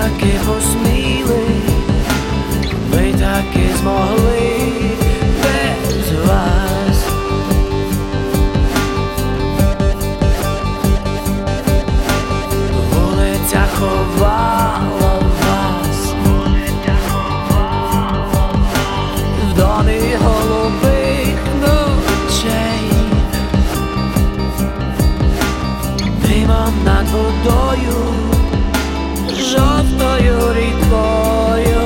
таки посміли, ми таки змогли без вас. Вулиця ховала вас в домі голубих ночей, димом над водою, жовтою рікою.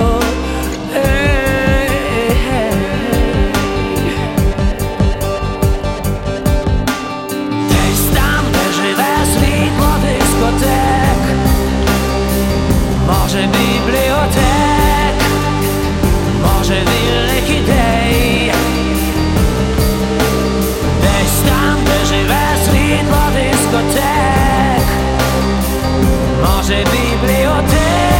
Десь там, де живе світло дискотек, може бібліотек, може вільних ідей. Десь там, де живе світло дискотек, може бібліотек,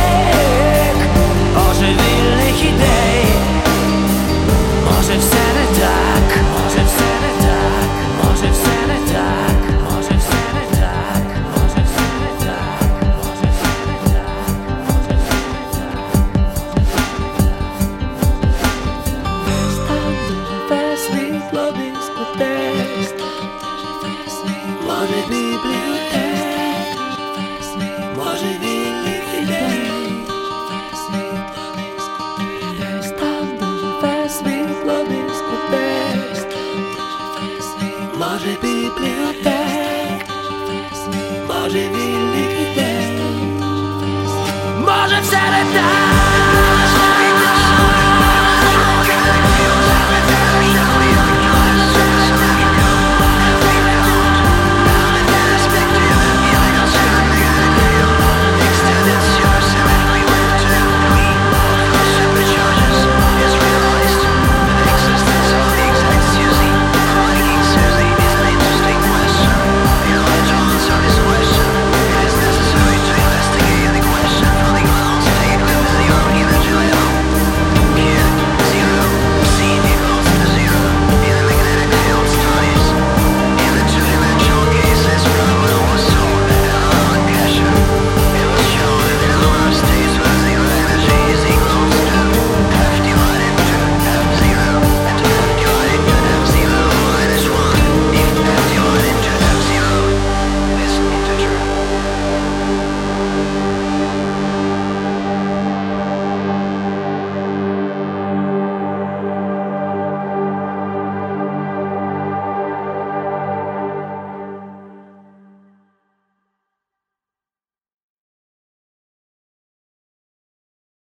може вільних ідей. Може все не так, може все не так, може все не так, може все не так, може все не так, може все не так, може все не так. Десь там, де живе світло дискотек, може бібліотек, може вільних ідей. Десь там, де живе світло дискотек, може бібліотек, може вільних ідей.